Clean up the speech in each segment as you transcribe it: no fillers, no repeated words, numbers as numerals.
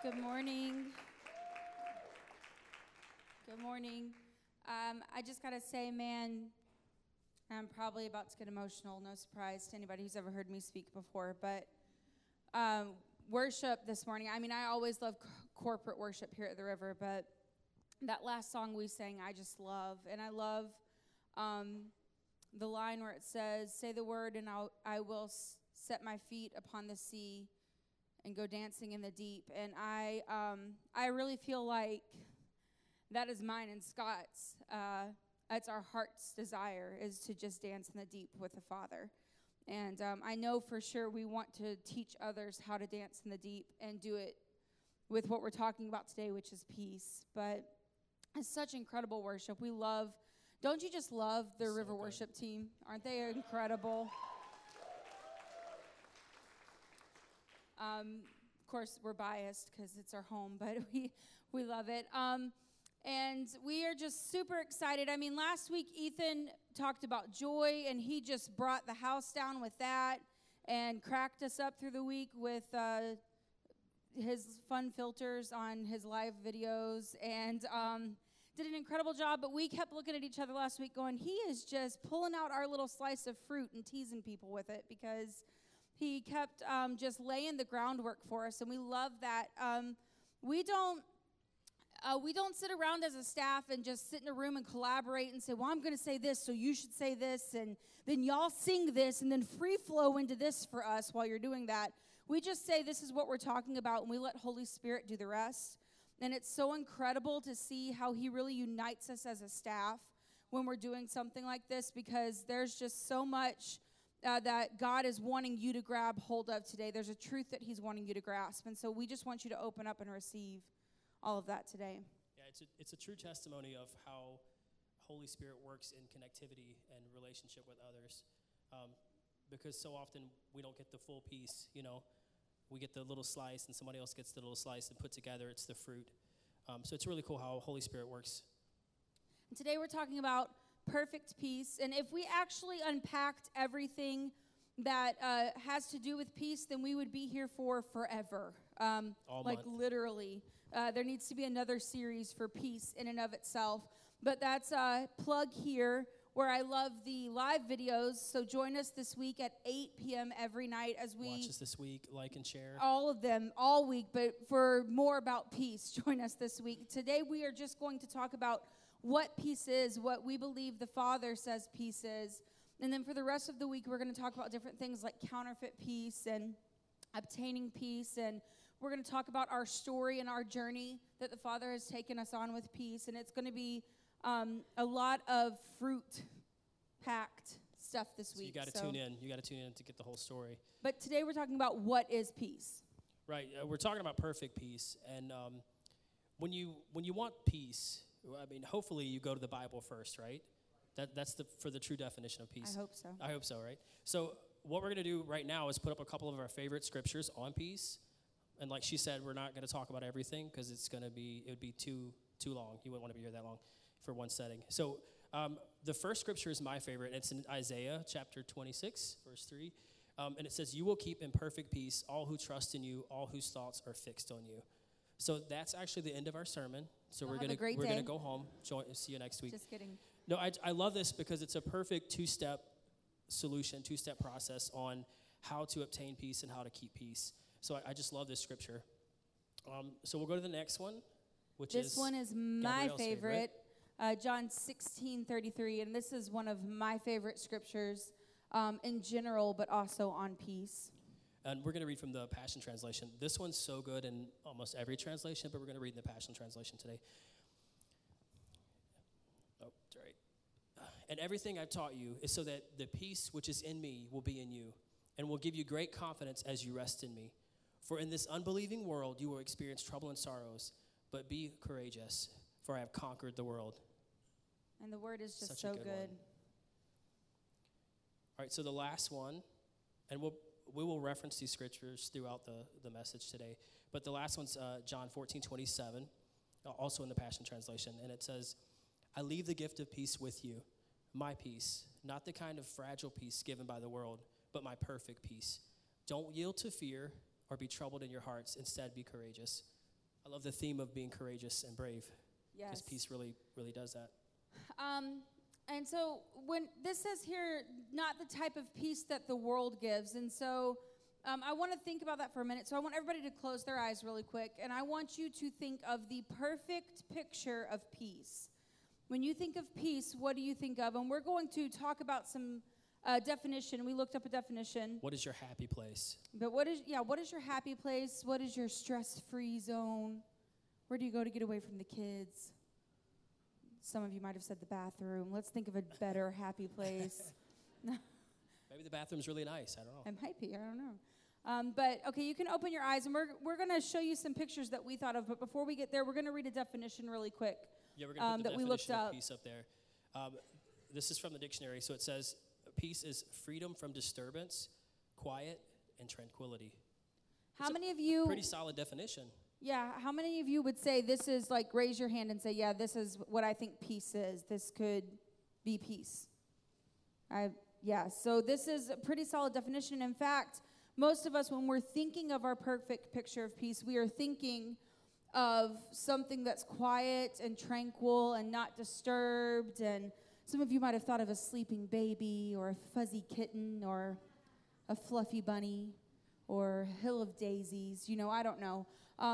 Good morning. Good morning. I just got to say, man, I'm probably about to get emotional. No surprise to anybody who's ever heard me speak before. But worship this morning, I mean, I always love corporate worship here at the River, but that last song we sang, I just love. And I love the line where it says, say the word and I will set my feet upon the sea and go dancing in the deep. And I really feel like that is mine and Scott's. It's our heart's desire is to just dance in the deep with the Father. And I know for sure we want to teach others how to dance in the deep and do it with what we're talking about today, which is peace. But it's such incredible worship. We love, don't you just love the River Worship team? Aren't they incredible? Of course, we're biased because it's our home, but we love it. And we are just super excited. I mean, last week, Ethan talked about joy, and he just brought the house down with that and cracked us up through the week with his fun filters on his live videos and did an incredible job. But we kept looking at each other last week going, he is just pulling out our little slice of fruit and teasing people with it because he kept just laying the groundwork for us, and we love that. We don't sit around as a staff and just sit in a room and collaborate and say, well, I'm going to say this, so you should say this, and then y'all sing this, and then free flow into this for us while you're doing that. We just say this is what we're talking about, and we let Holy Spirit do the rest. And it's so incredible to see how he really unites us as a staff when we're doing something like this, because there's just so much that God is wanting you to grab hold of today. There's a truth that he's wanting you to grasp. And so we just want you to open up and receive all of that today. Yeah, it's a true testimony of how Holy Spirit works in connectivity and relationship with others. Because so often we don't get the full piece, you know. We get the little slice and somebody else gets the little slice, and put together it's the fruit. So it's really cool how Holy Spirit works. And today we're talking about perfect peace. And if we actually unpacked everything that has to do with peace, then we would be here for forever. Like literally. There needs to be another series for peace in and of itself. But that's a plug here where I love the live videos. So join us this week at 8 p.m. every night as we watch us this week, like and share. All of them, all week. But for more about peace, join us this week. Today we are just going to talk about what peace is, what we believe the Father says peace is. And then for the rest of the week, we're going to talk about different things like counterfeit peace and obtaining peace. And we're going to talk about our story and our journey that the Father has taken us on with peace. And it's going to be a lot of fruit-packed stuff this week. You got to tune in. You got to tune in to get the whole story. But today we're talking about what is peace. Right. We're talking about perfect peace. And when you want peace, I mean, hopefully you go to the Bible first, right? That's for the true definition of peace. I hope so. I hope so, right? So what we're going to do right now is put up a couple of our favorite scriptures on peace. And like she said, we're not going to talk about everything because it would be too long. You wouldn't want to be here that long for one setting. So the first scripture is my favorite. It's in Isaiah chapter 26, verse 3. And it says, you will keep in perfect peace all who trust in you, all whose thoughts are fixed on you. So that's actually the end of our sermon. So we're gonna go home. See you next week. Just kidding. No, I love this because it's a perfect two-step solution, two-step process on how to obtain peace and how to keep peace. So I just love this scripture. So we'll go to the next one, which is this one is my favorite, John 16:33, and this is one of my favorite scriptures in general, but also on peace. And we're going to read from the Passion Translation. This one's so good in almost every translation, but we're going to read in the Passion Translation today. Oh, that's right. And everything I've taught you is so that the peace which is in me will be in you, and will give you great confidence as you rest in me. For in this unbelieving world you will experience trouble and sorrows, but be courageous, for I have conquered the world. And the word is just so good. All right, so the last one, and we will reference these scriptures throughout the message today. But the last one's John 14:27, also in the Passion Translation. And it says, I leave the gift of peace with you, my peace, not the kind of fragile peace given by the world, but my perfect peace. Don't yield to fear or be troubled in your hearts. Instead, be courageous. I love the theme of being courageous and brave. Because Yes. peace really, really does that. And so when this says here, not the type of peace that the world gives. And so I want to think about that for a minute. So I want everybody to close their eyes really quick. And I want you to think of the perfect picture of peace. When you think of peace, what do you think of? And we're going to talk about some definition. We looked up a definition. What is your happy place? But what is your happy place? What is your stress-free zone? Where do you go to get away from the kids? Some of you might have said the bathroom. Let's think of a better happy place. Maybe the bathroom's really nice. I don't know. It might be. I don't know. But, okay, you can open your eyes, and we're going to show you some pictures that we thought of. But before we get there, we're going to read a definition really quick. Yeah, we're going to put the that we looked definition of up. peace up there. This is from the dictionary. So it says, peace is freedom from disturbance, quiet, and tranquility. How many of you... Pretty solid definition. Yeah, how many of you would say this is, like, raise your hand and say, yeah, this is what I think peace is. This could be peace. Yeah, so this is a pretty solid definition. In fact, most of us, when we're thinking of our perfect picture of peace, we are thinking of something that's quiet and tranquil and not disturbed. And some of you might have thought of a sleeping baby or a fuzzy kitten or a fluffy bunny or a hill of daisies. You know, I don't know.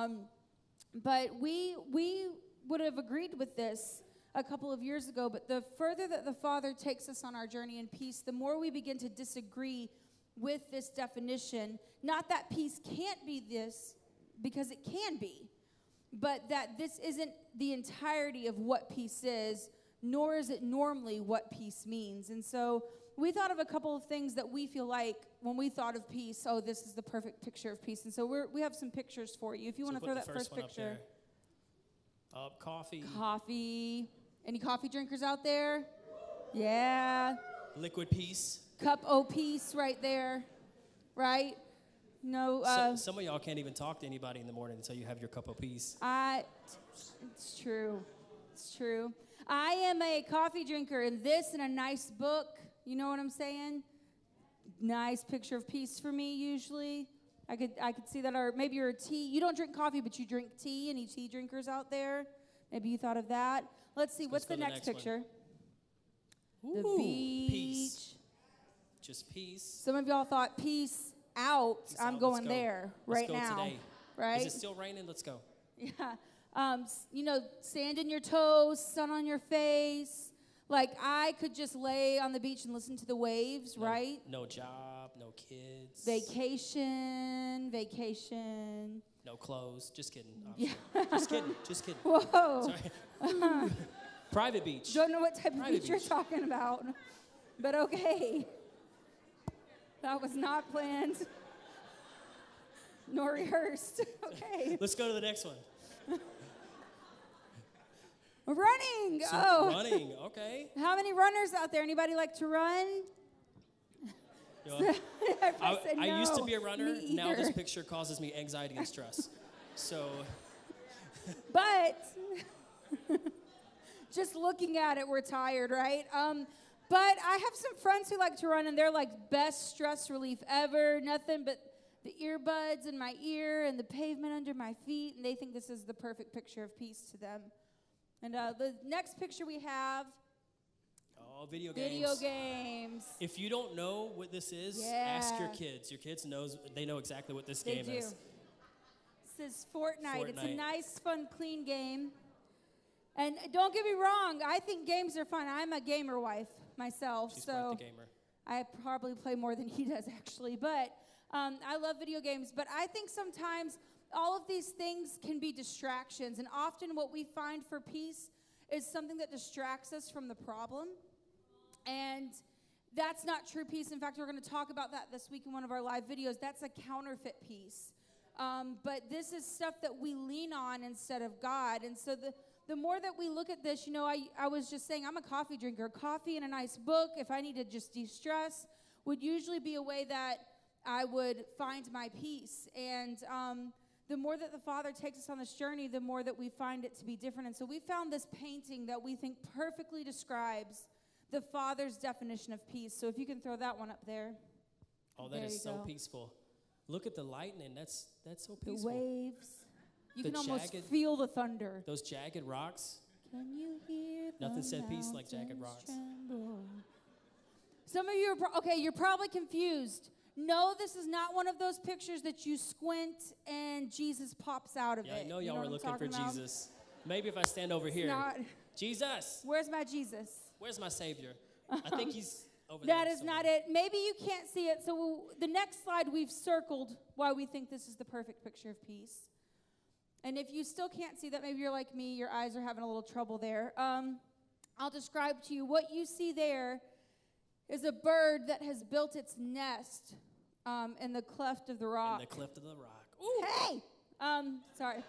But we would have agreed with this a couple of years ago, but the further that the Father takes us on our journey in peace, the more we begin to disagree with this definition. Not that peace can't be this, because it can be, but that this isn't the entirety of what peace is, nor is it normally what peace means. And so we thought of a couple of things that we feel like when we thought of peace, oh, this is the perfect picture of peace. And so we have some pictures for you. If you want to throw that first picture. Coffee. Coffee. Any coffee drinkers out there? Yeah. Liquid peace. Cup o' peace right there. Right? No. Some of y'all can't even talk to anybody in the morning until you have your cup of peace. It's true. It's true. I am a coffee drinker, and this and a nice book. You know what I'm saying? Nice picture of peace for me, usually. I could see that. Or maybe you're a tea. You don't drink coffee, but you drink tea. Any tea drinkers out there? Maybe you thought of that. Let's see. What's the next picture? Ooh, the beach. Peace. Just peace. Some of y'all thought peace out. Peace I'm out. going there right Let's go now. today. Right? Is it still raining? Let's go. Yeah. Sand in your toes, sun on your face. Like, I could just lay on the beach and listen to the waves, right? No job, no kids. Vacation. No clothes. Just kidding. Yeah. Just kidding. Whoa. Sorry. Private beach. Don't know what type of Private beach you're beach. talking about. But okay. That was not planned. Nor rehearsed. Okay. Let's go to the next one. Running. Running. Okay. How many runners out there? Anybody like to run? You know, I used to no, be a runner. me Now either. this picture causes me anxiety and stress. So. But just looking at it, we're tired, right? But I have some friends who like to run, and they're like best stress relief ever. Nothing but the earbuds in my ear and the pavement under my feet, and they think this is the perfect picture of peace to them. And the next picture we have. Oh, video games. Video games. If you don't know what this is, ask your kids. Your kids they know exactly what this game is. This is Fortnite. It's a Fortnite. nice, fun, clean game. And don't get me wrong, I think games are fun. I'm a gamer wife myself, She's so quite the gamer. I probably play more than he does, actually. But I love video games. But I think sometimes all of these things can be distractions. And often what we find for peace is something that distracts us from the problem. And that's not true peace. In fact, we're going to talk about that this week in one of our live videos. That's a counterfeit peace. But this is stuff that we lean on instead of God. And so the more that we look at this, I was just saying, I'm a coffee drinker. Coffee and a nice book, if I need to just de-stress, would usually be a way that I would find my peace. And the more that the Father takes us on this journey, the more that we find it to be different. And so we found this painting that we think perfectly describes the Father's definition of peace. So if you can throw that one up there. Oh, that is so peaceful. Look at the lightning. That's so peaceful. The waves. You The can almost jagged- feel the thunder. Those jagged rocks. Can you hear the Nothing said peace like jagged mountains rocks. tremble? Some of you are, okay, you're probably confused. No, this is not one of those pictures that you squint and Jesus pops out of Yeah, it. I know You y'all what were I'm looking for talking about? Jesus. Maybe if I stand over here. Not, Jesus, where's my Jesus? where's my Savior? I think he's over there. That is not somewhere. it. Maybe you can't see it. So the next slide we've circled why we think this is the perfect picture of peace. And if you still can't see that, maybe you're like me, your eyes are having a little trouble there. I'll describe to you. What you see there is a bird that has built its nest in the cleft of the rock. In the cleft of the rock. Ooh. Hey! Sorry.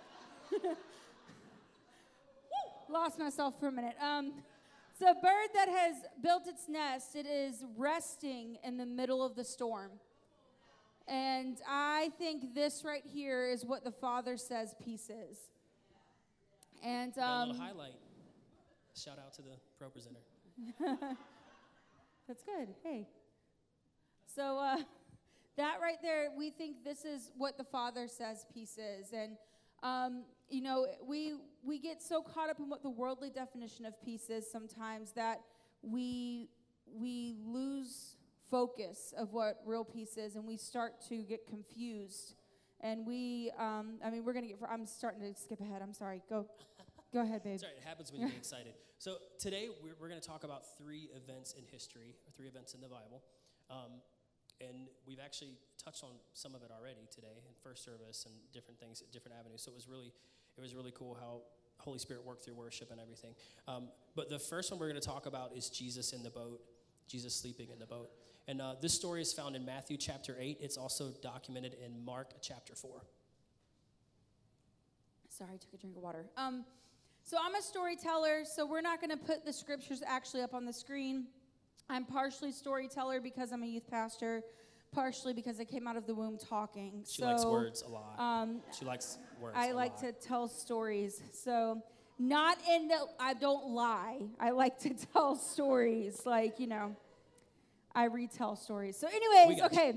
Lost myself for a minute. So a bird that has built its nest, it is resting in the middle of the storm. And I think this right here is what the Father says peace is. And Got a little highlight. Shout out to the pro presenter. that's good. Hey. So that right there, we think this is what the Father says peace is. And you know, we get so caught up in what the worldly definition of peace is sometimes that we lose focus of what real peace is, and we start to get confused. And we're going to get, I'm starting to skip ahead. I'm sorry. Go ahead, babe. Sorry, it happens when you get excited. So today we're going to talk about 3 events in history, or 3 events in the Bible. And we've actually touched on some of it already today in first service and different things at different avenues. So it was really cool how Holy Spirit worked through worship and everything. But the first one we're going to talk about is Jesus in the boat, Jesus sleeping in the boat. And this story is found in Matthew chapter 8. It's also documented in Mark chapter 4. Sorry, I took a drink of water. So I'm a storyteller, so we're not going to put the scriptures actually up on the screen. I'm partially storyteller because I'm a youth pastor, partially because I came out of the womb talking. She likes words a lot. She likes words I a like lot. to tell stories. So not in the, I don't lie. I like to tell stories. Like, you know, I retell stories. So anyways, okay.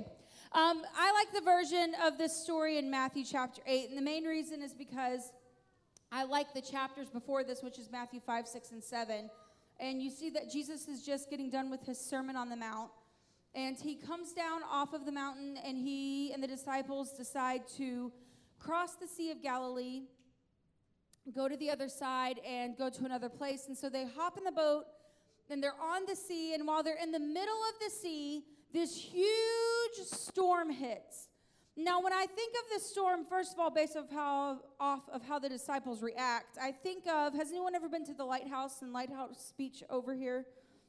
I like the version of this story in Matthew chapter 8. And the main reason is because I like the chapters before this, which is Matthew 5, 6, and 7. And you see that Jesus is just getting done with his Sermon on the Mount. And he comes down off of the mountain, and he and the disciples decide to cross the Sea of Galilee, go to the other side, and go to another place. And so they hop in the boat, and they're on the sea. And while they're in the middle of the sea, this huge storm hits. Now, when I think of this storm, first of all, based off of how the disciples react, I think of, has anyone ever been to the Lighthouse and Lighthouse Beach over here?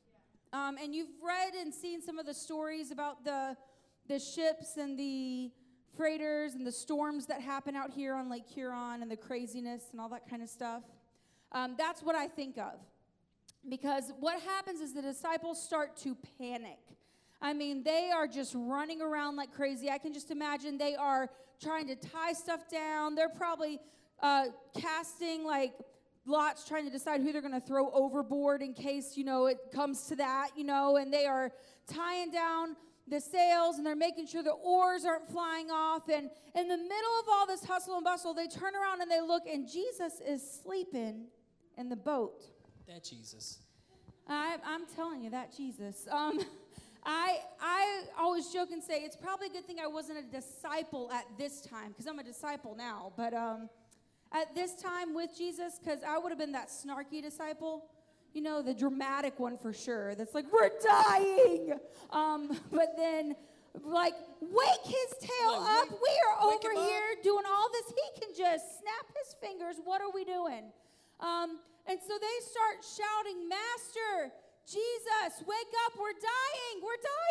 And you've read and seen some of the stories about the ships and the freighters and the storms that happen out here on Lake Huron and the craziness and all that kind of stuff. That's what I think of. Because what happens is the disciples start to panic. I mean, they are just running around like crazy. I can just imagine they are trying to tie stuff down. They're probably casting like lots, trying to decide who they're going to throw overboard in case, you know, it comes to that, you know, and they are tying down the sails, and they're making sure the oars aren't flying off. And in the middle of all this hustle and bustle, they turn around and they look, and Jesus is sleeping in the boat. That Jesus. I'm telling you, that Jesus. I always joke and say it's probably a good thing I wasn't a disciple at this time, because I'm a disciple now. But at this time with Jesus, because I would have been that snarky disciple, you know, the dramatic one for sure. That's like, we're dying. But then, like, wake his tail up. We are over here doing all this. He can just snap his fingers. What are we doing? And so they start shouting, Master, Jesus, wake up, we're dying.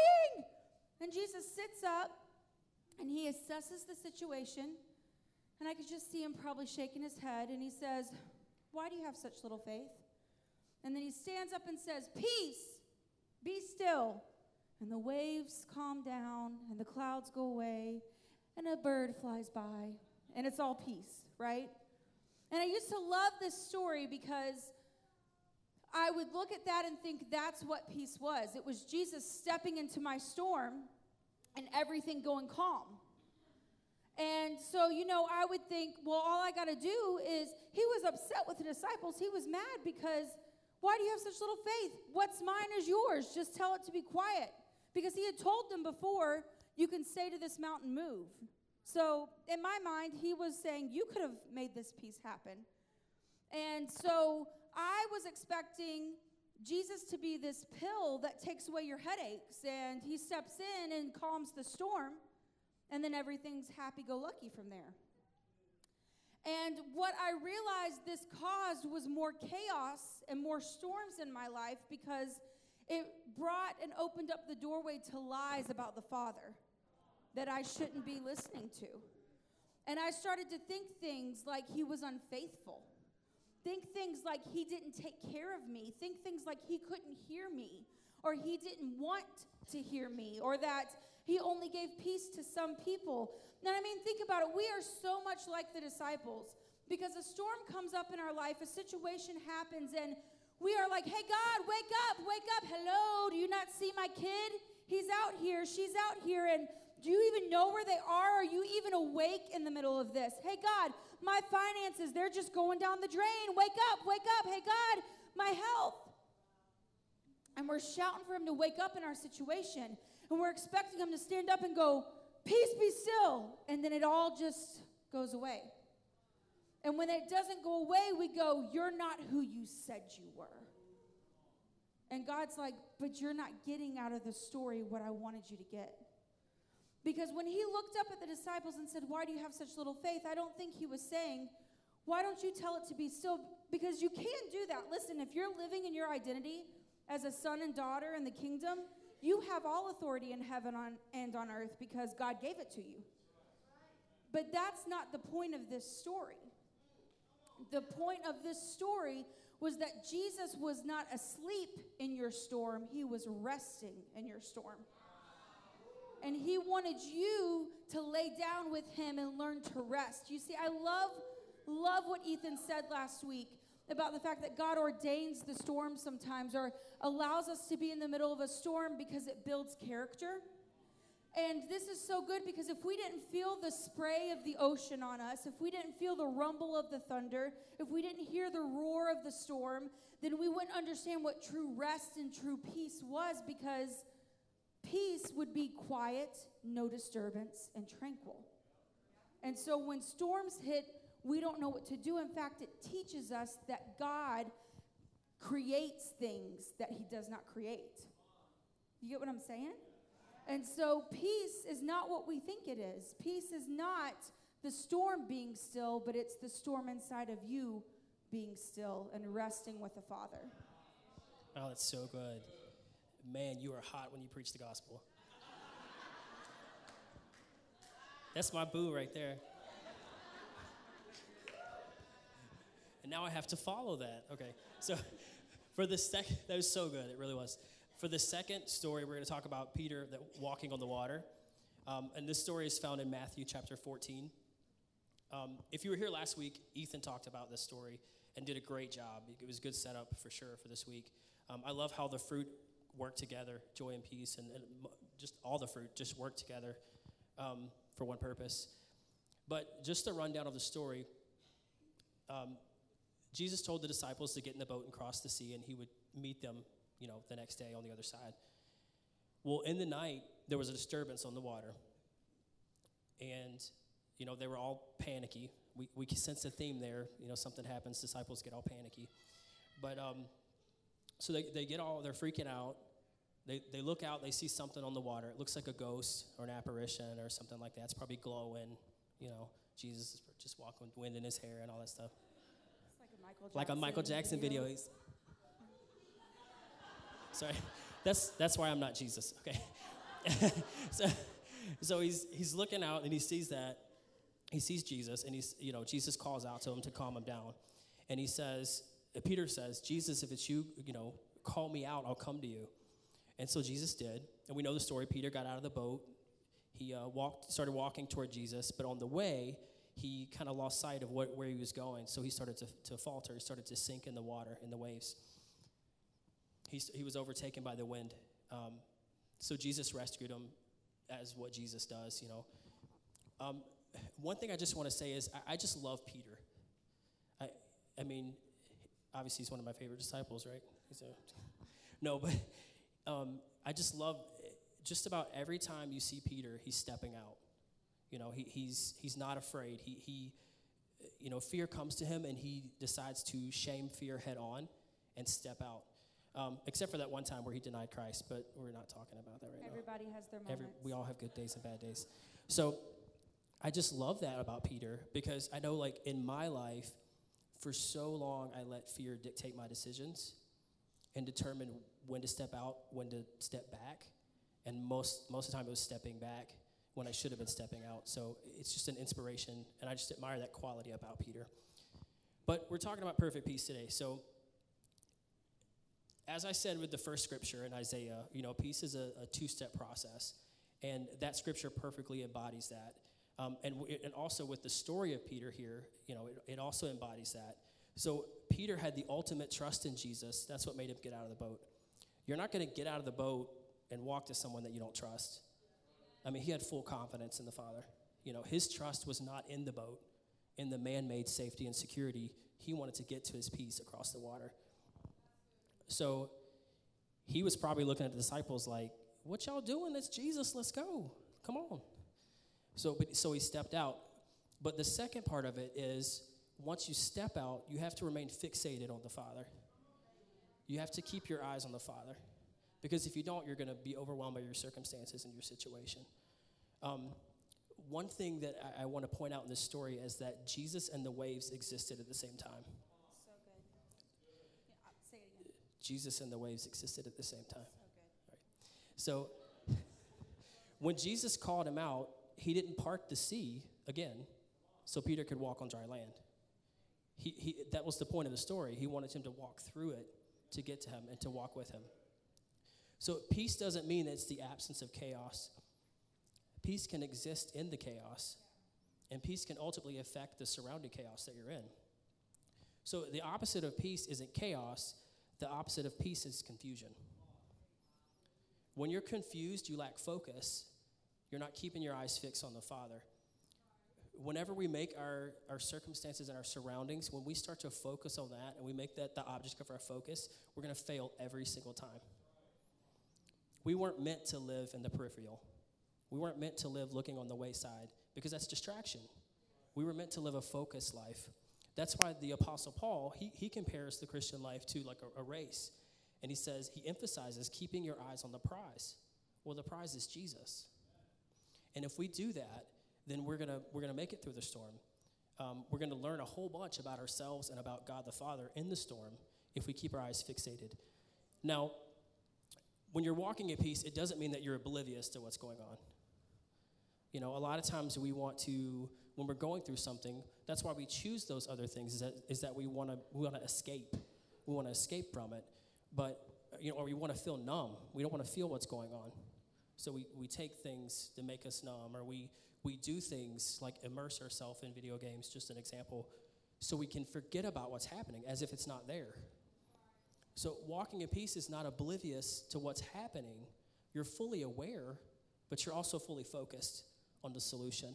And Jesus sits up, and he assesses the situation, and I could just see him probably shaking his head, and he says, why do you have such little faith? And then he stands up and says, peace, be still. And the waves calm down, and the clouds go away, and a bird flies by, and it's all peace, right? And I used to love this story because I would look at that and think that's what peace was. It was Jesus stepping into my storm and everything going calm. And so, I would think, well, all I got to do is, he was upset with the disciples. He was mad because, why do you have such little faith? What's mine is yours. Just tell it to be quiet. Because he had told them before, you can say to this mountain, move. So in my mind, he was saying, you could have made this peace happen. And so I was expecting Jesus to be this pill that takes away your headaches, and he steps in and calms the storm, and then everything's happy-go-lucky from there. And what I realized this caused was more chaos and more storms in my life, because it brought and opened up the doorway to lies about the Father that I shouldn't be listening to. And I started to think things like he was unfaithful. Think things like he didn't take care of me. Think things like he couldn't hear me, or he didn't want to hear me, or that he only gave peace to some people. Now, think about it. We are so much like the disciples, because a storm comes up in our life, a situation happens, and we are like, hey, God, wake up, wake up. Hello, do you not see my kid? He's out here, she's out here, and do you even know where they are? Are you even awake in the middle of this? Hey, God, my finances, they're just going down the drain. Wake up, wake up. Hey, God, my health. And we're shouting for him to wake up in our situation. And we're expecting him to stand up and go, peace be still. And then it all just goes away. And when it doesn't go away, we go, you're not who you said you were. And God's like, but you're not getting out of the story what I wanted you to get. Because when he looked up at the disciples and said, why do you have such little faith? I don't think he was saying, why don't you tell it to be still? Because you can do that. Listen, if you're living in your identity as a son and daughter in the kingdom, you have all authority in heaven and on earth, because God gave it to you. But that's not the point of this story. The point of this story was that Jesus was not asleep in your storm. He was resting in your storm. And he wanted you to lay down with him and learn to rest. You see, I love what Ethan said last week about the fact that God ordains the storm sometimes, or allows us to be in the middle of a storm because it builds character. And this is so good, because if we didn't feel the spray of the ocean on us, if we didn't feel the rumble of the thunder, if we didn't hear the roar of the storm, then we wouldn't understand what true rest and true peace was, because peace would be quiet, no disturbance, and tranquil. And so when storms hit, we don't know what to do. In fact, it teaches us that God creates things that he does not create. You get what I'm saying? And so peace is not what we think it is. Peace is not the storm being still, but it's the storm inside of you being still and resting with the Father. Oh, that's so good. Man, you are hot when you preach the gospel. That's my boo right there. And now I have to follow that. Okay, so for the second, that was so good. It really was. For the second story, we're going to talk about Peter walking on the water. And this story is found in Matthew chapter 14. If you were here last week, Ethan talked about this story and did a great job. It was a good setup for sure for this week. I love how the fruit work together, joy and peace, and just all the fruit just work together for one purpose. But just a rundown of the story, Jesus told the disciples to get in the boat and cross the sea, and he would meet them, the next day on the other side. Well, in the night, there was a disturbance on the water, and, they were all panicky. We can sense a theme there. Something happens, disciples get all panicky. But so they get all, they're freaking out. They look out, they see something on the water. It looks like a ghost or an apparition or something like that. It's probably glowing, Jesus is just walking with wind in his hair and all that stuff. It's like a Michael Jackson video. Sorry, that's why I'm not Jesus, okay? so he's looking out and he sees that. He sees Jesus, and Jesus calls out to him to calm him down. And Peter says, Jesus, if it's you, call me out, I'll come to you. And so Jesus did, and we know the story. Peter got out of the boat. He started walking toward Jesus, but on the way, he kind of lost sight of where he was going, so he started to falter. He started to sink in the water, in the waves. He was overtaken by the wind. So Jesus rescued him, as what Jesus does, one thing I just want to say is I just love Peter. I mean, obviously he's one of my favorite disciples, right? No, but I just love just about every time you see Peter, he's stepping out. You know, he's not afraid. He fear comes to him, and he decides to shame fear head on and step out. Except for that one time where he denied Christ, but we're not talking about that right now. Everybody has their moments. We all have good days and bad days. So I just love that about Peter, because I know, like, in my life, for so long, I let fear dictate my decisions and determine when to step out, when to step back. And most of the time it was stepping back when I should have been stepping out. So it's just an inspiration, and I just admire that quality about Peter. But we're talking about perfect peace today. So as I said with the first scripture in Isaiah, peace is a two-step process, and that scripture perfectly embodies that. And also with the story of Peter here, it also embodies that. So Peter had the ultimate trust in Jesus. That's what made him get out of the boat. You're not going to get out of the boat and walk to someone that you don't trust. I mean, he had full confidence in the Father. His trust was not in the boat, in the man-made safety and security. He wanted to get to his peace across the water. So he was probably looking at the disciples like, what y'all doing? It's Jesus. Let's go. Come on. So he stepped out. But the second part of it is, once you step out, you have to remain fixated on the Father. You have to keep your eyes on the Father. Because if you don't, you're going to be overwhelmed by your circumstances and your situation. One thing that I want to point out in this story is that Jesus and the waves existed at the same time. So good. Yeah, say it again. Jesus and the waves existed at the same time. So good. Right. So when Jesus called him out, he didn't part the sea again so Peter could walk on dry land. That was the point of the story. He wanted him to walk through it to get to him and to walk with him. So peace doesn't mean it's the absence of chaos. Peace can exist in the chaos, and peace can ultimately affect the surrounding chaos that you're in. So the opposite of peace isn't chaos. The opposite of peace is confusion. When you're confused, you lack focus. You're not keeping your eyes fixed on the Father. Whenever we make our circumstances and our surroundings, when we start to focus on that and we make that the object of our focus, we're going to fail every single time. We weren't meant to live in the peripheral. We weren't meant to live looking on the wayside, because that's distraction. We were meant to live a focused life. That's why the Apostle Paul, he compares the Christian life to like a race. And he emphasizes keeping your eyes on the prize. Well, the prize is Jesus. And if we do that, then we're gonna make it through the storm. We're gonna learn a whole bunch about ourselves and about God the Father in the storm if we keep our eyes fixated. Now, when you're walking at peace, it doesn't mean that you're oblivious to what's going on. A lot of times we want to, when we're going through something, that's why we choose those other things, is that we want to escape. We want to escape from it, but or we want to feel numb. We don't want to feel what's going on. So we take things to make us numb, or we do things like immerse ourselves in video games, just an example, so we can forget about what's happening as if it's not there. So walking in peace is not oblivious to what's happening. You're fully aware, but you're also fully focused on the solution.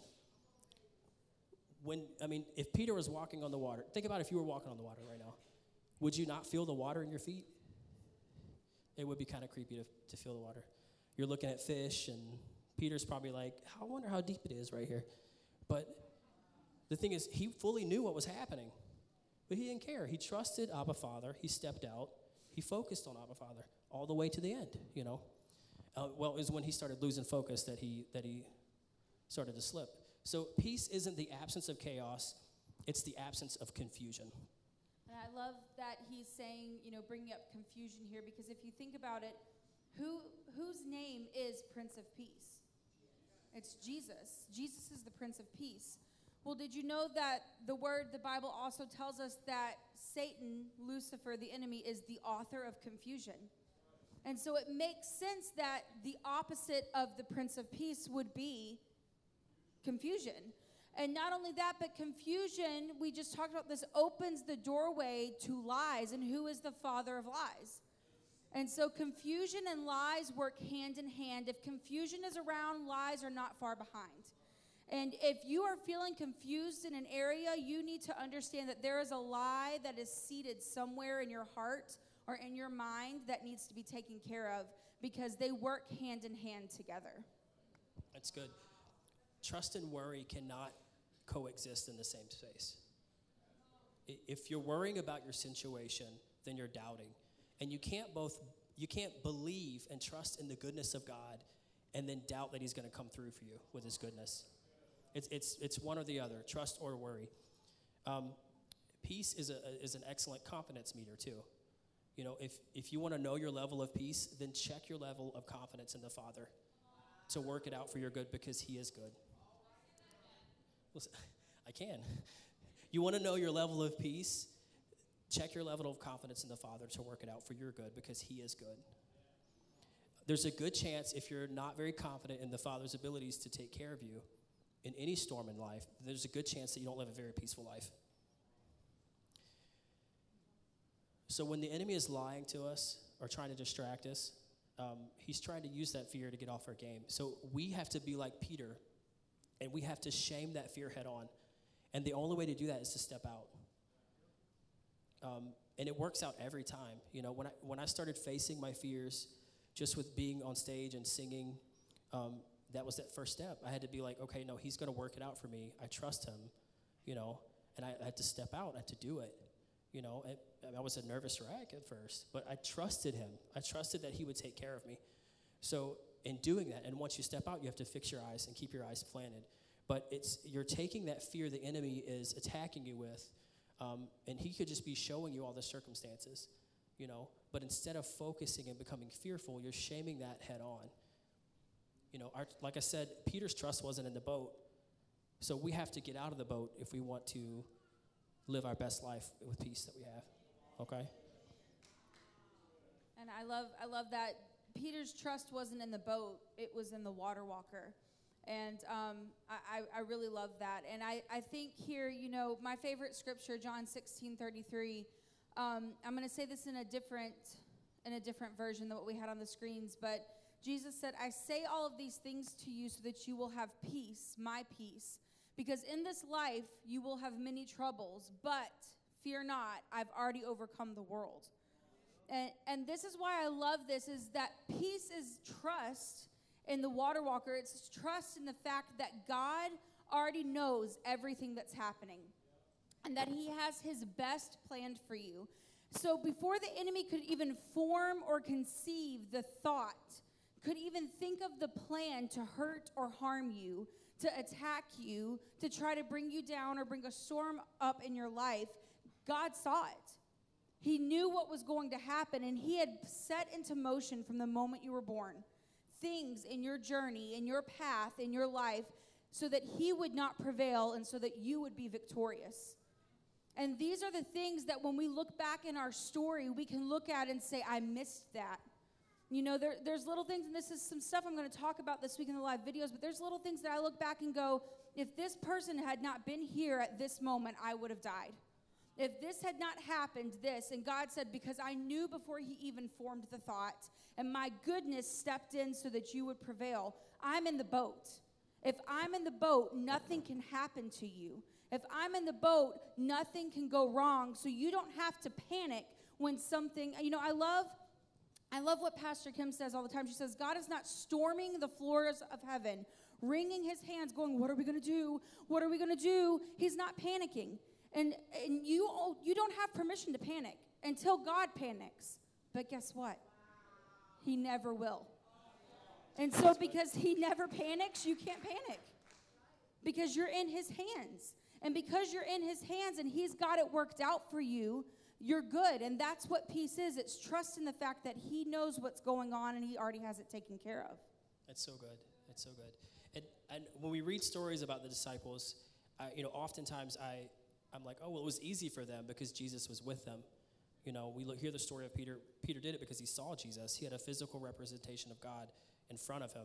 If Peter was walking on the water, think about if you were walking on the water right now. Would you not feel the water in your feet? It would be kind of creepy to feel the water. You're looking at fish, and Peter's probably like, I wonder how deep it is right here. But the thing is, he fully knew what was happening, but he didn't care. He trusted Abba Father. He stepped out. He focused on Abba Father all the way to the end, it was when he started losing focus that he started to slip. So peace isn't the absence of chaos. It's the absence of confusion. And I love that he's saying, bringing up confusion here, because if you think about it, whose name is Prince of Peace? It's Jesus. Jesus is the Prince of Peace. Well, did you know that the Bible also tells us that Satan, Lucifer, the enemy, is the author of confusion? And so it makes sense that the opposite of the Prince of Peace would be confusion. And not only that, but confusion, we just talked about this, opens the doorway to lies. And who is the father of lies? And so confusion and lies work hand in hand. If confusion is around, lies are not far behind. And if you are feeling confused in an area, you need to understand that there is a lie that is seated somewhere in your heart or in your mind that needs to be taken care of, because they work hand in hand together. That's good. Trust and worry cannot coexist in the same space. If you're worrying about your situation, then you're doubting. And you can't believe and trust in the goodness of God and then doubt that he's going to come through for you with his goodness. It's one or the other, trust or worry. Peace is an excellent confidence meter too. You know, if you want to know your level of peace, then check your level of confidence in the Father to work it out for your good, because he is good. Listen, I can. You want to know your level of peace? Check your level of confidence in the Father to work it out for your good, because he is good. There's a good chance, if you're not very confident in the Father's abilities to take care of you in any storm in life, there's a good chance that you don't live a very peaceful life. So when the enemy is lying to us or trying to distract us, he's trying to use that fear to get off our game. So we have to be like Peter, and we have to shame that fear head on. And the only way to do that is to step out. And it works out every time. You know, when I started facing my fears just with being on stage and singing, that was that first step. I had to be like, okay, no, he's going to work it out for me. I trust him, you know, and I had to step out. I had to do it. You know, I was a nervous wreck at first, but I trusted him. I trusted that he would take care of me. So in doing that, and once you step out, you have to fix your eyes and keep your eyes planted. But you're taking that fear the enemy is attacking you with, and he could just be showing you all the circumstances, you know. But instead of focusing and becoming fearful, you're shaming that head on. You know, like I said, Peter's trust wasn't in the boat. So we have to get out of the boat if we want to live our best life with peace that we have, okay? And I love that Peter's trust wasn't in the boat, it was in the water walker. And I really love that. And I think here, you know, my favorite scripture, John 16:33, I'm going to say this in a different version than what we had on the screens, but Jesus said, I say all of these things to you so that you will have peace, my peace. Because in this life, you will have many troubles, but fear not, I've already overcome the world. And this is why I love this, is that peace is trust in the water walker. It's trust in the fact that God already knows everything that's happening and that he has his best planned for you. So before the enemy could even form or conceive the thought, could even think of the plan to hurt or harm you, to attack you, to try to bring you down or bring a storm up in your life, God saw it. He knew what was going to happen, and he had set into motion from the moment you were born things in your journey, in your path, in your life, so that he would not prevail and so that you would be victorious. And these are the things that when we look back in our story, we can look at and say, I missed that. You know, there's little things, and this is some stuff I'm going to talk about this week in the live videos, but there's little things that I look back and go, if this person had not been here at this moment, I would have died. If this had not happened, this, and God said, because I knew before he even formed the thought, and my goodness stepped in so that you would prevail, I'm in the boat. If I'm in the boat, nothing can happen to you. If I'm in the boat, nothing can go wrong, so you don't have to panic when something, you know, I love what Pastor Kim says all the time. She says, God is not storming the floors of heaven, wringing his hands, going, what are we going to do? What are we going to do? He's not panicking. And you don't have permission to panic until God panics. But guess what? He never will. And so because he never panics, you can't panic. Because you're in his hands. And because you're in his hands and he's got it worked out for you, you're good. And that's what peace is. It's trust in the fact that he knows what's going on and he already has it taken care of. That's so good. That's so good. And when we read stories about the disciples, oftentimes I'm like, oh, well, it was easy for them because Jesus was with them. You know, we hear the story of Peter. Peter did it because he saw Jesus. He had a physical representation of God in front of him.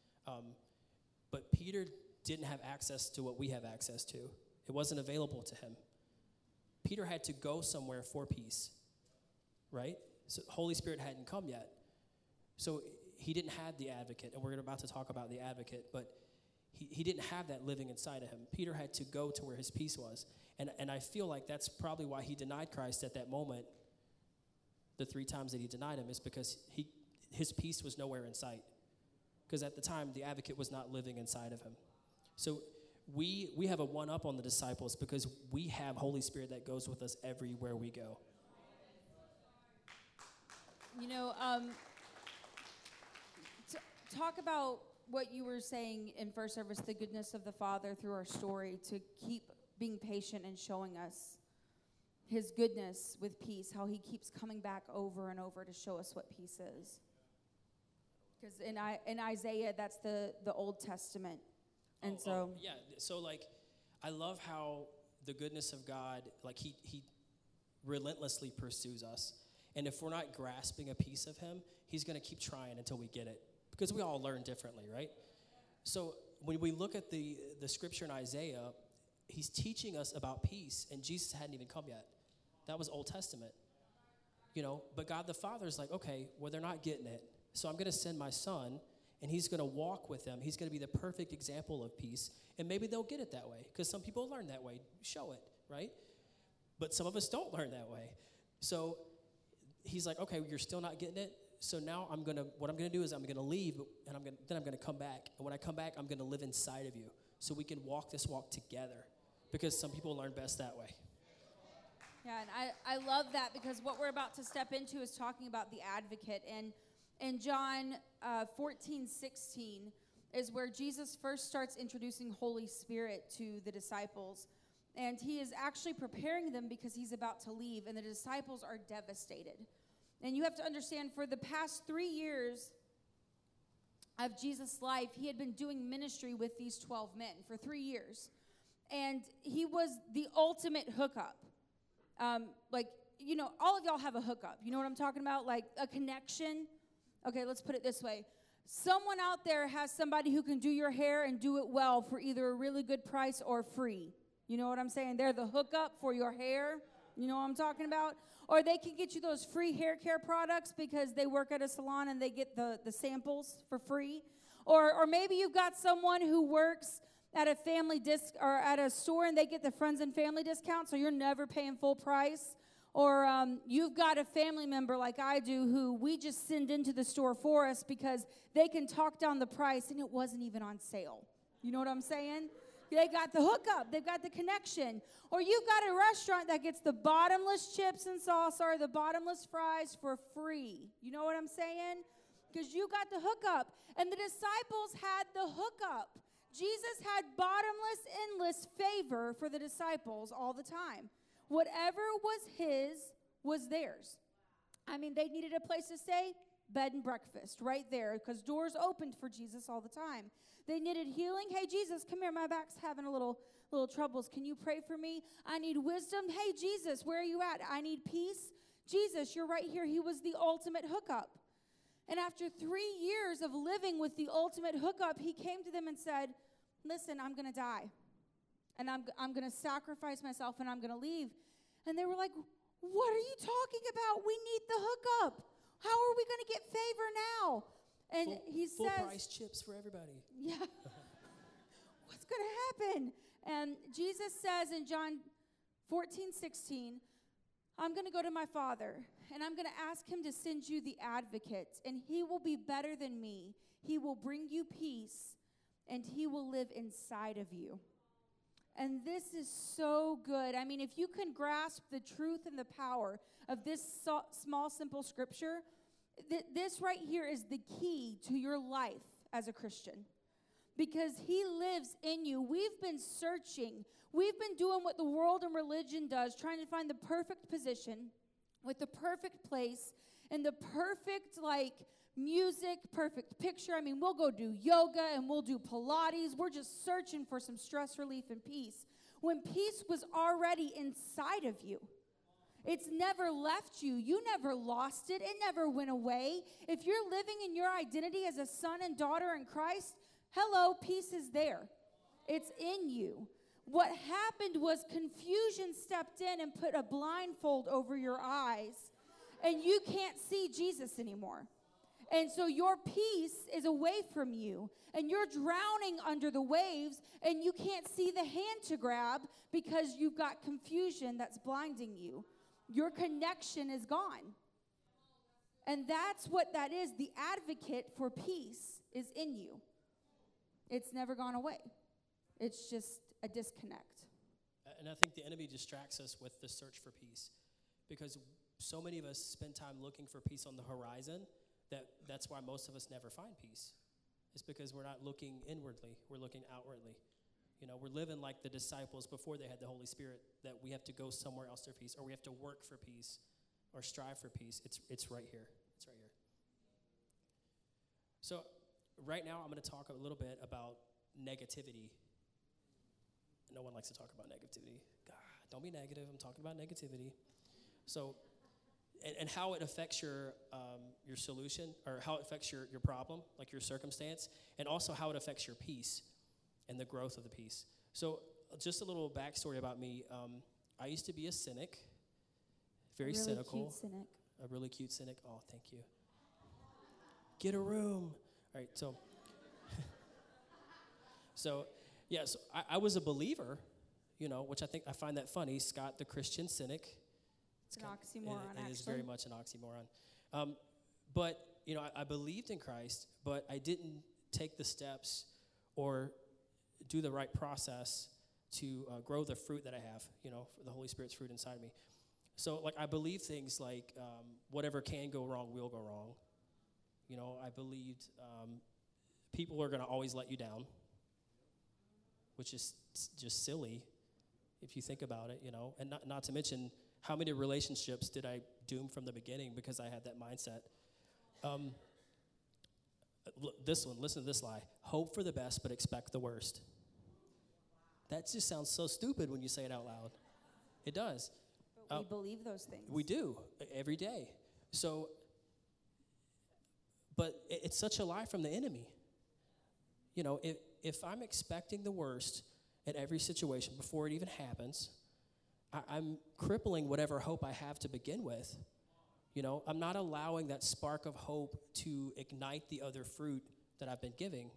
But Peter didn't have access to what we have access to. It wasn't available to him. Peter had to go somewhere for peace, right? So the Holy Spirit hadn't come yet. So he didn't have the advocate, and we're about to talk about the advocate, but he didn't have that living inside of him. Peter had to go to where his peace was. And I feel like that's probably why he denied Christ at that moment. The 3 times that he denied him is because his peace was nowhere in sight. Because at the time, the advocate was not living inside of him. So we have a one-up on the disciples because we have Holy Spirit that goes with us everywhere we go. You know, talk about what you were saying in first service, the goodness of the Father through our story, to keep being patient and showing us his goodness with peace, how he keeps coming back over and over to show us what peace is. Because in Isaiah, that's the Old Testament. And yeah, so like, I love how the goodness of God, like he relentlessly pursues us. And if we're not grasping a piece of him, he's going to keep trying until we get it. Because we all learn differently, right? So when we look at the scripture in Isaiah, he's teaching us about peace, and Jesus hadn't even come yet. That was Old Testament. You know, but God the Father is like, okay, well, they're not getting it. So I'm going to send my son, and he's going to walk with them. He's going to be the perfect example of peace. And maybe they'll get it that way, because some people learn that way. Show it, right? But some of us don't learn that way. So he's like, okay, you're still not getting it. So now what I'm going to do is I'm going to leave, and then I'm going to come back. And when I come back, I'm going to live inside of you so we can walk this walk together, because some people learn best that way. Yeah, and I love that, because what we're about to step into is talking about the advocate. And in John 14:16 is where Jesus first starts introducing Holy Spirit to the disciples. And he is actually preparing them because he's about to leave, and the disciples are devastated. And you have to understand, for the past 3 years of Jesus' life, he had been doing ministry with these 12 men for 3 years. And he was the ultimate hookup. Like, you know, all of y'all have a hookup. You know what I'm talking about? Like a connection. Okay, let's put it this way. Someone out there has somebody who can do your hair and do it well for either a really good price or free. You know what I'm saying? They're the hookup for your hair. You know what I'm talking about? Or they can get you those free hair care products because they work at a salon and they get the samples for free. Or maybe you've got someone who works at a family or at a store and they get the friends and family discount, so you're never paying full price. Or you've got a family member like I do who we just send into the store for us because they can talk down the price and it wasn't even on sale. You know what I'm saying? They got the hookup. They've got the connection. Or you've got a restaurant that gets the bottomless chips and salsa or the bottomless fries for free. You know what I'm saying? Because you got the hookup. And the disciples had the hookup. Jesus had bottomless, endless favor for the disciples all the time. Whatever was his was theirs. I mean, they needed a place to stay, bed and breakfast right there, because doors opened for Jesus all the time. They needed healing. Hey, Jesus, come here. My back's having a little troubles. Can you pray for me? I need wisdom. Hey, Jesus, where are you at? I need peace. Jesus, you're right here. He was the ultimate hookup. And after 3 years of living with the ultimate hookup, he came to them and said, listen, I'm going to die. And I'm going to sacrifice myself and I'm going to leave. And they were like, what are you talking about? We need the hookup. How are we going to get favor now? And he says, full price chips for everybody. Yeah. What's going to happen? And Jesus says in John 14:16, I'm going to go to my Father, and I'm going to ask him to send you the advocate, and he will be better than me. He will bring you peace, and he will live inside of you. And this is so good. I mean, if you can grasp the truth and the power of this small, simple scripture, this right here is the key to your life as a Christian, because he lives in you. We've been searching. We've been doing what the world and religion does, trying to find the perfect position with the perfect place and the perfect, music, perfect picture. I mean, we'll go do yoga and we'll do Pilates. We're just searching for some stress relief and peace, when peace was already inside of you. It's never left you. You never lost it. It never went away. If you're living in your identity as a son and daughter in Christ, hello, peace is there. It's in you. What happened was confusion stepped in and put a blindfold over your eyes, and you can't see Jesus anymore. And so your peace is away from you, and you're drowning under the waves, and you can't see the hand to grab because you've got confusion that's blinding you. Your connection is gone. And that's what that is. The advocate for peace is in you. It's never gone away. It's just a disconnect. And I think the enemy distracts us with the search for peace, because so many of us spend time looking for peace on the horizon that's why most of us never find peace. It's because we're not looking inwardly, we're looking outwardly. You know, we're living like the disciples before they had the Holy Spirit, that we have to go somewhere else for peace, or we have to work for peace, or strive for peace. It's right here. It's right here. So right now I'm going to talk a little bit about negativity. No one likes to talk about negativity. God, don't be negative. I'm talking about negativity. So, and how it affects your solution, or how it affects your problem, like your circumstance, and also how it affects your peace and the growth of the peace. So just a little backstory about me. I used to be a cynic, very really cynical. Cute cynic. A really cute cynic. Oh, thank you. Get a room. All right, so. So I was a believer, you know, which I find that funny. Scott, the Christian cynic. It's an oxymoron, It actually. is very much an oxymoron. But, you know, I believed in Christ, but I didn't take the steps or do the right process to grow the fruit that I have, you know, the Holy Spirit's fruit inside me. So, like, I believe things like whatever can go wrong will go wrong. You know, I believed people are going to always let you down, which is just silly if you think about it, you know. And not to mention, how many relationships did I doom from the beginning because I had that mindset? This one, listen to this lie. Hope for the best, but expect the worst. That just sounds so stupid when you say it out loud. It does. But we believe those things. We do, every day. So, but it's such a lie from the enemy. You know, if I'm expecting the worst at every situation before it even happens, I'm crippling whatever hope I have to begin with. You know, I'm not allowing that spark of hope to ignite the other fruit that I've been given.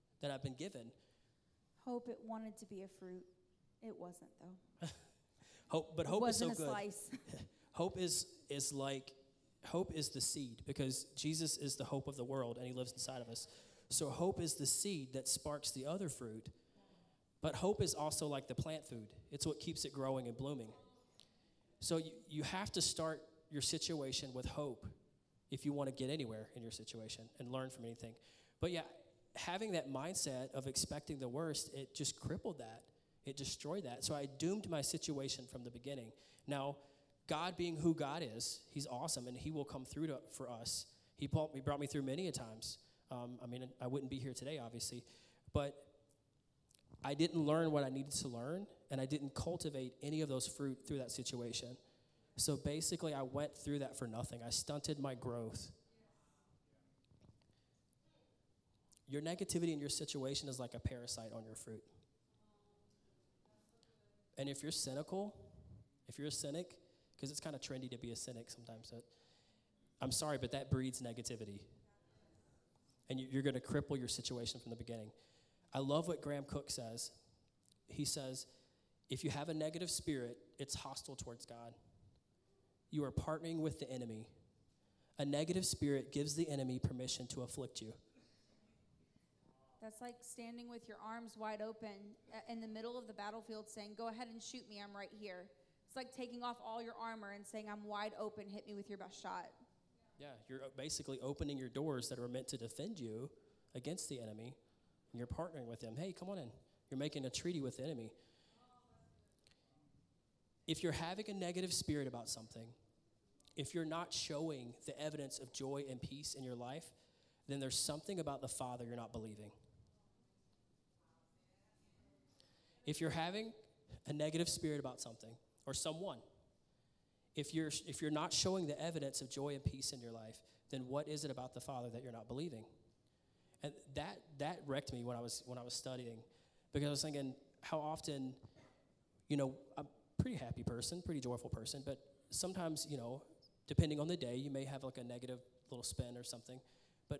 Hope it wanted to be a fruit. It wasn't, though. Hope is so good. It wasn't a slice. Hope is the seed, because Jesus is the hope of the world and he lives inside of us. So hope is the seed that sparks the other fruit. But hope is also like the plant food. It's what keeps it growing and blooming. So you have to start your situation with hope if you want to get anywhere in your situation and learn from anything. But yeah, having that mindset of expecting the worst, it just crippled that. It destroyed that. So I doomed my situation from the beginning. Now, God being who God is, he's awesome, and he will come through for us. He brought me through many a times. I mean, I wouldn't be here today, obviously. But I didn't learn what I needed to learn, and I didn't cultivate any of those fruit through that situation. So basically, I went through that for nothing. I stunted my growth. Your negativity in your situation is like a parasite on your fruit. And if you're cynical, if you're a cynic, because it's kind of trendy to be a cynic sometimes, I'm sorry, but that breeds negativity. And you're going to cripple your situation from the beginning. I love what Graham Cook says. He says, if you have a negative spirit, it's hostile towards God. You are partnering with the enemy. A negative spirit gives the enemy permission to afflict you. That's like standing with your arms wide open in the middle of the battlefield saying, go ahead and shoot me, I'm right here. It's like taking off all your armor and saying, I'm wide open, hit me with your best shot. Yeah, you're basically opening your doors that are meant to defend you against the enemy, and you're partnering with him. Hey, come on in. You're making a treaty with the enemy. If you're having a negative spirit about something, if you're not showing the evidence of joy and peace in your life, then there's something about the Father you're not believing. If you're having a negative spirit about something or someone, if you're not showing the evidence of joy and peace in your life, then what is it about the Father that you're not believing? And that wrecked me when I was studying, because I was thinking how often, you know, I'm a pretty happy person, pretty joyful person, but sometimes, you know, depending on the day, you may have like a negative little spin or something.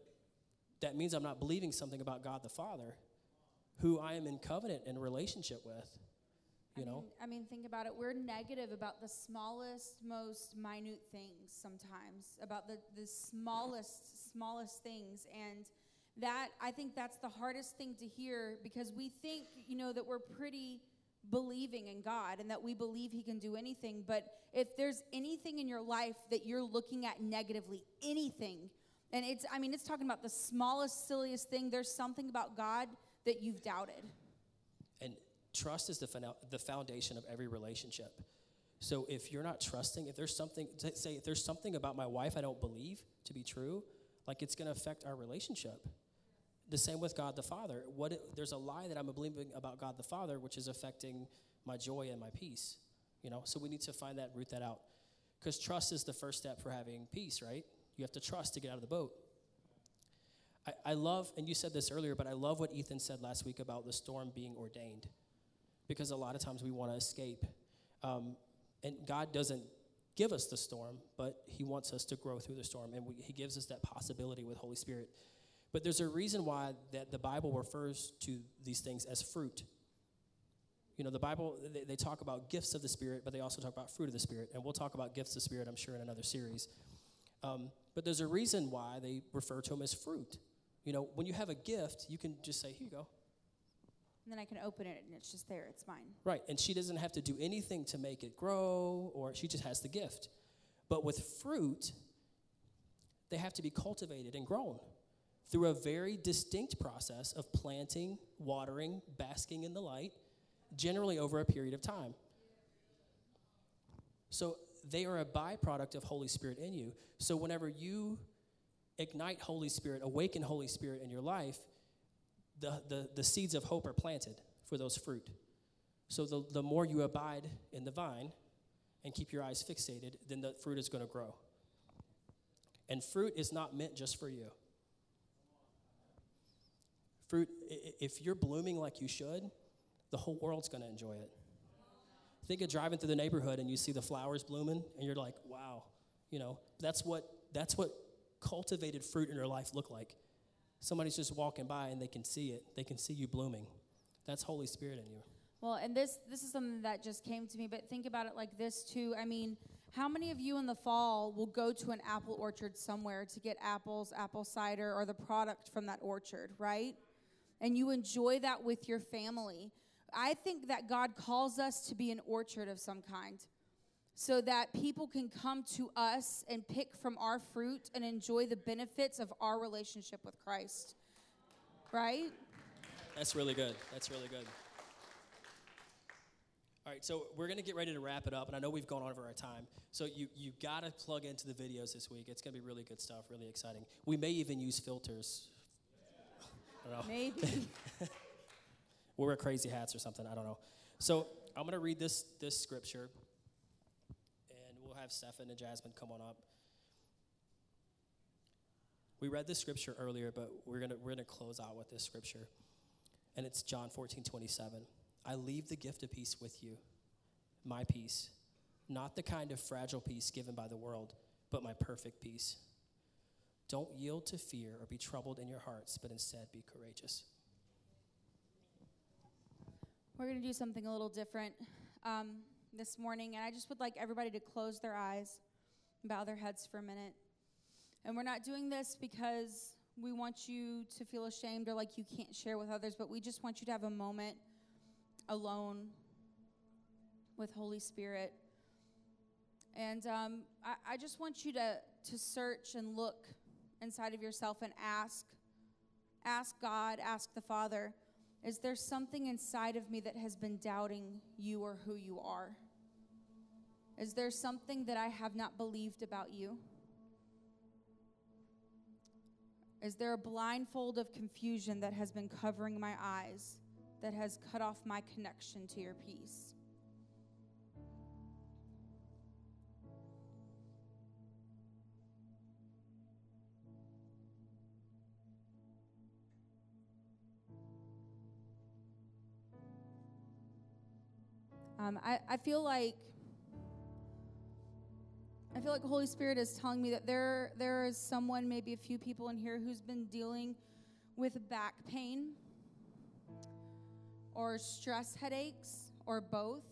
that means I'm not believing something about God the Father, who I am in covenant and relationship with. I mean, think about it. We're negative about the smallest, most minute things sometimes, about the smallest things. And that, I think that's the hardest thing to hear, because we think, that we're pretty believing in God and that we believe he can do anything. But if there's anything in your life that you're looking at negatively, anything, and it's talking about the smallest, silliest thing, there's something about God that you've doubted. And trust is the foundation of every relationship. So if you're not trusting, if there's something about my wife I don't believe to be true, like, it's going to affect our relationship. The same with God the Father. There's a lie that I'm believing about God the Father, which is affecting my joy and my peace. So we need to find that, root that out. Because trust is the first step for having peace, right? You have to trust to get out of the boat. I love, and you said this earlier, but I love what Ethan said last week about the storm being ordained. Because a lot of times we want to escape. And God doesn't give us the storm, but he wants us to grow through the storm. And he gives us that possibility with Holy Spirit. But there's a reason why that the Bible refers to these things as fruit. The Bible, they talk about gifts of the Spirit, but they also talk about fruit of the Spirit. And we'll talk about gifts of the Spirit, I'm sure, in another series. But there's a reason why they refer to them as fruit. When you have a gift, you can just say, here you go. And then I can open it, and it's just there. It's mine. Right, and she doesn't have to do anything to make it grow, or she just has the gift. But with fruit, they have to be cultivated and grown through a very distinct process of planting, watering, basking in the light, generally over a period of time. So they are a byproduct of Holy Spirit in you. So whenever you ignite Holy Spirit, awaken Holy Spirit in your life, the seeds of hope are planted for those fruit. So the more you abide in the vine and keep your eyes fixated, then the fruit is going to grow. And fruit is not meant just for you. Fruit, if you're blooming like you should, the whole world's going to enjoy it. Think of driving through the neighborhood and you see the flowers blooming, and you're like, wow. That's what cultivated fruit in your life look like. Somebody's just walking by and they can see it. They can see you blooming. That's Holy Spirit in you. Well, and this is something that just came to me, but think about it like this too. I mean, how many of you in the fall will go to an apple orchard somewhere to get apples, apple cider, or the product from that orchard, right? And you enjoy that with your family. I think that God calls us to be an orchard of some kind, so that people can come to us and pick from our fruit and enjoy the benefits of our relationship with Christ. Right? That's really good. That's really good. All right, so we're going to get ready to wrap it up, and I know we've gone over our time. So you got to plug into the videos this week. It's going to be really good stuff, really exciting. We may even use filters. I don't know. Maybe. We'll wear crazy hats or something. I don't know. So I'm going to read this scripture. We'll have Stephen and Jasmine come on up. We read this scripture earlier, but we're gonna close out with this scripture. And it's John 14:27. I leave the gift of peace with you, my peace, not the kind of fragile peace given by the world, but my perfect peace. Don't yield to fear or be troubled in your hearts, but instead be courageous. We're going to do something a little different this morning, and I just would like everybody to close their eyes and bow their heads for a minute. And we're not doing this because we want you to feel ashamed or like you can't share with others, but we just want you to have a moment alone with Holy Spirit. And I just want you to search and look inside of yourself and ask God, ask the Father, is there something inside of me that has been doubting you or who you are? Is there something that I have not believed about you? Is there a blindfold of confusion that has been covering my eyes, that has cut off my connection to your peace? I feel like Holy Spirit is telling me that there is someone, maybe a few people in here, who's been dealing with back pain or stress headaches or both.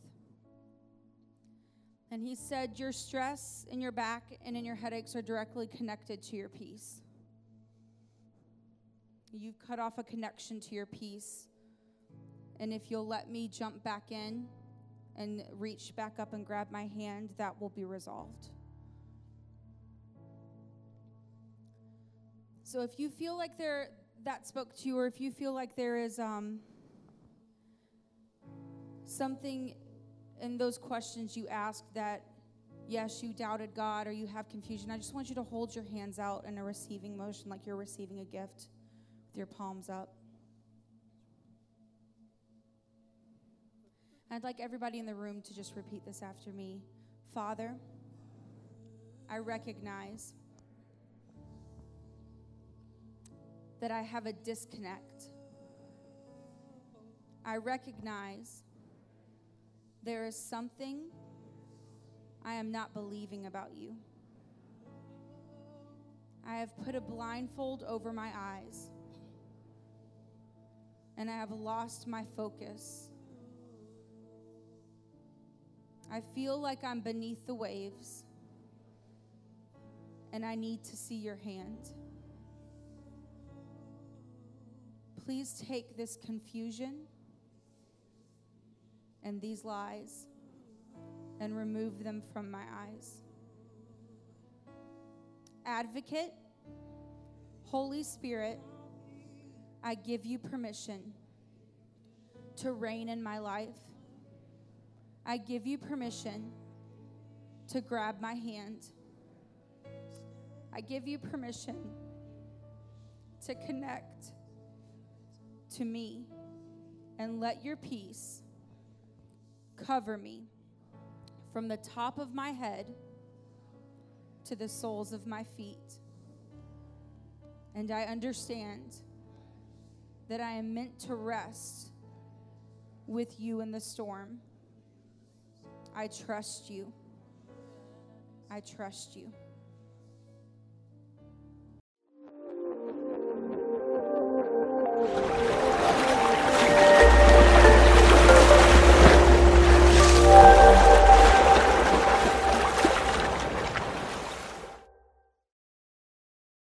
And he said your stress in your back and in your headaches are directly connected to your peace. You've cut off a connection to your peace. And if you'll let me jump back in and reach back up and grab my hand, that will be resolved. So if you feel like that spoke to you, or if you feel like there is something in those questions you asked that, yes, you doubted God or you have confusion, I just want you to hold your hands out in a receiving motion like you're receiving a gift with your palms up. I'd like everybody in the room to just repeat this after me. Father, I recognize that I have a disconnect. I recognize there is something I am not believing about you. I have put a blindfold over my eyes, and I have lost my focus. I feel like I'm beneath the waves, and I need to see your hand. Please take this confusion and these lies and remove them from my eyes. Advocate, Holy Spirit, I give you permission to reign in my life. I give you permission to grab my hand. I give you permission to connect to me and let your peace cover me from the top of my head to the soles of my feet. And I understand that I am meant to rest with you in the storm. I trust you. I trust you.